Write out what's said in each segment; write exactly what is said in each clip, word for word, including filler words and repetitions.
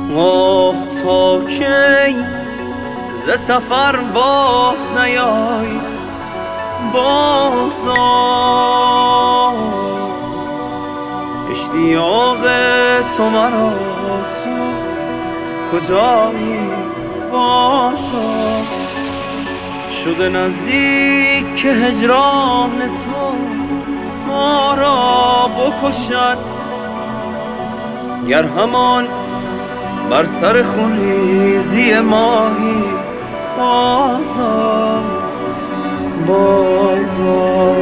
آه تا کی ز سفر باز نیای بازا، اشتیاق تو مرا سوخت کجایی بازا، شده نزدیک که هجران تو ما را بکشد، گر همان بر سر خونریزی ماهی بازا بازا.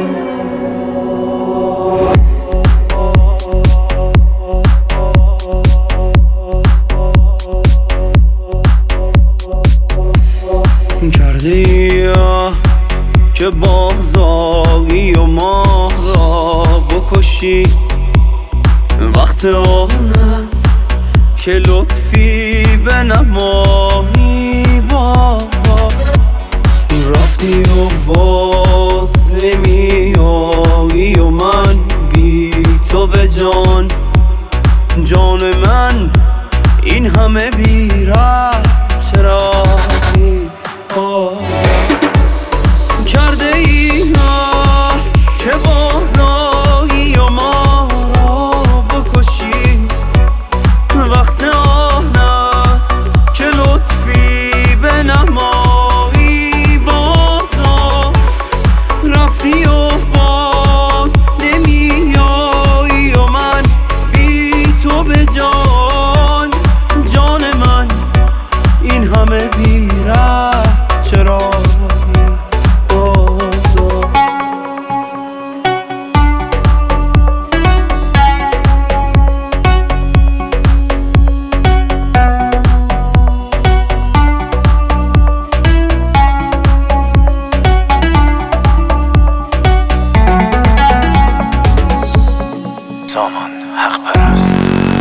کرده یا که بازایی و ما را بکشی، وقت آن است که لطفی بنمایی بازا، رفتی و باز نمیایی و من بی تو به جان، جان من این همه بی ره چرا بی بازا. کرده ای که بازایی و ما را بکشی، وقت آن است که لطفی بنمایی بازا، رفتی و باز نمیایی و من بی تو به جان، جان من این همه بی ره چرا سامان حق پرست.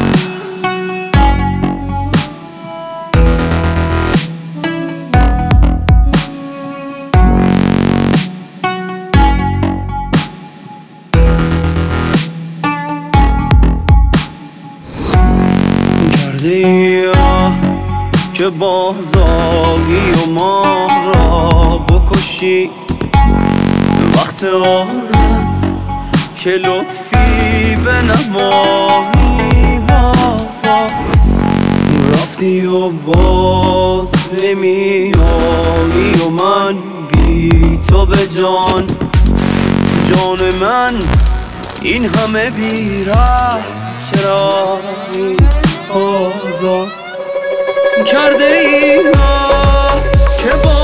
کرده یا که بازایی و ما را بکشی، وقت آن است که لطفی بنمایی بازا، رفتی و باز نمیایی و من بی تو به جان، جان من این همه بی ره چرا بی بازا. کرده ای که